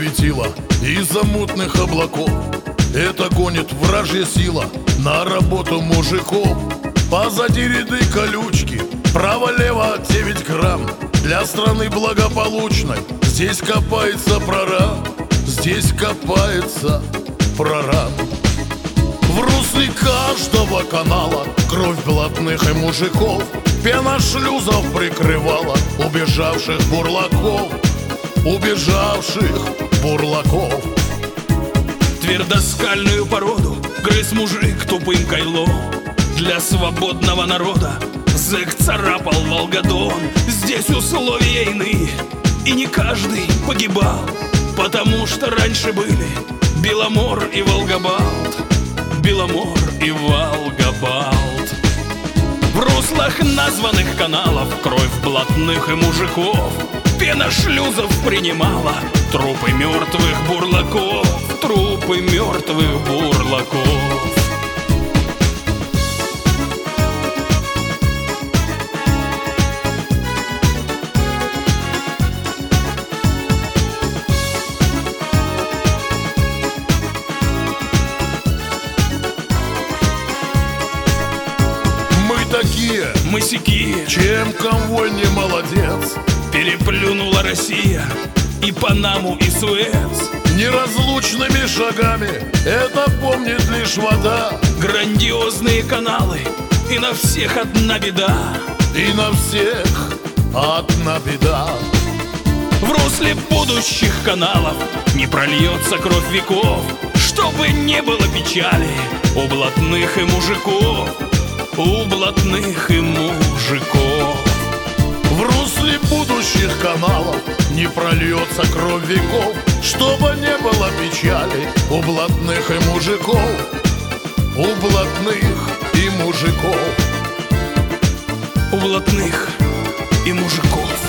светило из-за мутных облаков. Это гонит вражья сила на работу мужиков. Позади ряды колючки, право-лево 9 грамм. Для страны благополучной здесь копается прораб. Здесь копается прораб. В русле каждого канала кровь блатных и мужиков. Пена шлюзов прикрывала убежавших бурлаков. Убежавших бурлаков. Твердоскальную породу грыз мужик тупым кайлом. Для свободного народа зэк царапал Волгодон. Здесь условия иные, и не каждый погибал, потому что раньше были Беломор и Волгобалт. Беломор и Волгобалт. В руслах названных каналов кровь блатных и мужиков. Пена шлюзов принимала трупы мертвых бурлаков. Трупы мертвых бурлаков. Такие, мы сякие, чем конвой не молодец. Переплюнула Россия и Панаму, и Суэц. Неразлучными шагами это помнит лишь вода. Грандиозные каналы, и на всех одна беда. И на всех одна беда. В русле будущих каналов не прольется кровь веков, чтобы не было печали у блатных и мужиков. У блатных и мужиков. В русле будущих каналов не прольется кровь веков, чтобы не было печали у блатных и мужиков. У блатных и мужиков. У блатных и мужиков.